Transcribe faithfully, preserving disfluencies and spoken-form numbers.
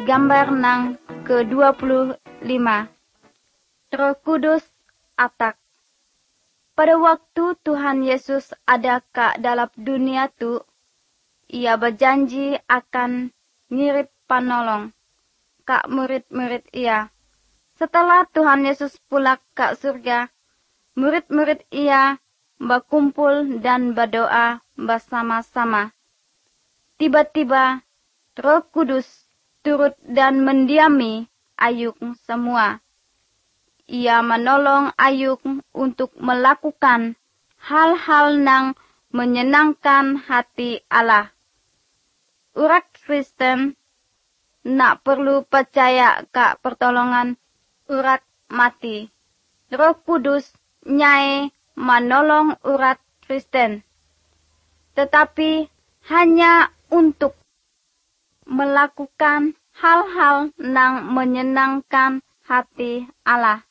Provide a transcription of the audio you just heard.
gambar nang ke dua puluh lima. Roh Kudus atak. Pada waktu Tuhan Yesus ada ke dalam dunia tu, ia berjanji akan ngirim panolong ke murid-murid ia. Setelah Tuhan Yesus pulang ke surga, murid-murid ia berkumpul dan berdoa bersama-sama. Tiba-tiba Roh Kudus turut dan mendiami Ayub semua. Ia menolong Ayub untuk melakukan hal-hal yang menyenangkan hati Allah. Urat Kristen nak perlu percaya ke pertolongan urat mati. Roh Kudus nyai menolong urat Kristen, tetapi hanya untuk melakukan hal-hal yang menyenangkan hati Allah.